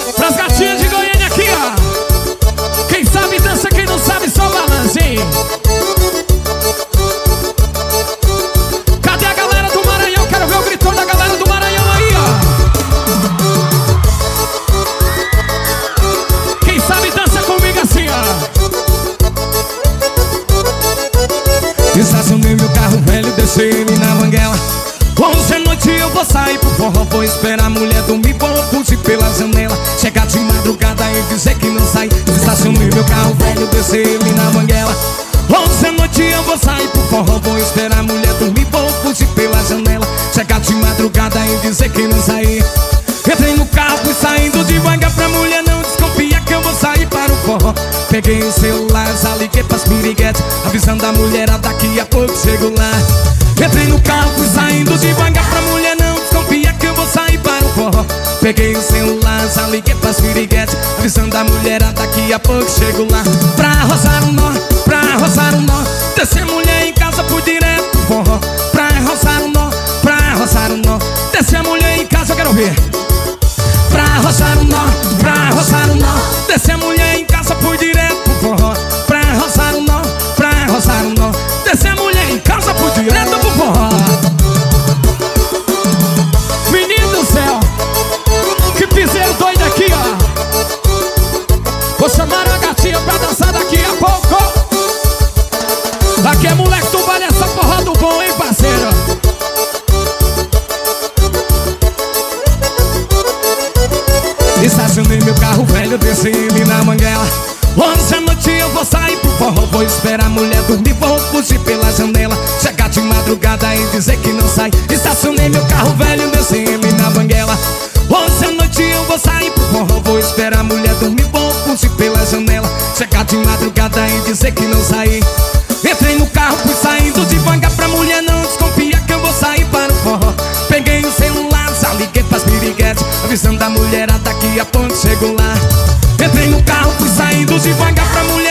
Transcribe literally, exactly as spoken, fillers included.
Pras gatinhas de Goiânia aqui, ó. Quem sabe dança, quem não sabe só balança, hein? Cadê a galera do Maranhão? Quero ver o gritão da galera do Maranhão aí, ó. Quem sabe dança comigo assim, ó. Estacionei meu carro velho, deixei ele na banguela. Hoje à noite eu vou sair pro forró, vou esperar a mulher dormir, vou fugir pela janela. Chegar de madrugada e dizer que não sai. Estacionei meu carro velho, deixei ele na banguela. Hoje à noite eu vou sair pro forró, vou esperar a mulher dormir, vou fugir pela janela. Chegar de madrugada e dizer que não sai. Entrei no carro, fui saindo devagar pra mulher não desconfiar que eu vou sair para o forró. Peguei o celular, já liguei pras piriguetes, avisando a mulherada daqui a pouco chego lá. Entrei no carro, fui saindo devagar pra mulher não desconfiar que eu vou sair para o forró. Peguei o celular, já liguei pras piriguetes, avisando a mulherada daqui a pouco chego lá. Pra roçar um nó, pra roçar um nó, descer a mulher em casa por direto pro forró. Pra roçar um nó, pra roçar um nó, descer a mulher em casa, eu quero ver. Pra roçar um nó, pra roçar um nó, descer a mulher em casa por direto pro forró. Pra roçar um nó, pra roçar um nó, descer a mulher em casa por direto pro forró. Menino do céu, que piseiro doido aqui, ó. Vou chamar a gatinha pra dançar daqui a pouco. Aqui é moleque do baile, essa porra do bom, hein, parceiro? Estacionei meu carro velho, desci ele na manguela. Hoje à noite eu vou sair pro forró, vou esperar a mulher dormir, vou fugir pela janela. Chegar de madrugada e dizer que não sai. Estacionei meu carro velho, desci ele na banguela. Hoje à noite eu vou sair pro forró, vou esperar a mulher dormir, vou fugir pela janela. Chegar de madrugada e dizer que não sai. Entrei no carro, fui saindo devagar pra mulher não desconfiar que eu vou sair para o forró. Peguei o celular, já liguei pras piriguetes, avisando a mulherada daqui a pouco chego lá. Entrei no carro, fui saindo devagar pra mulher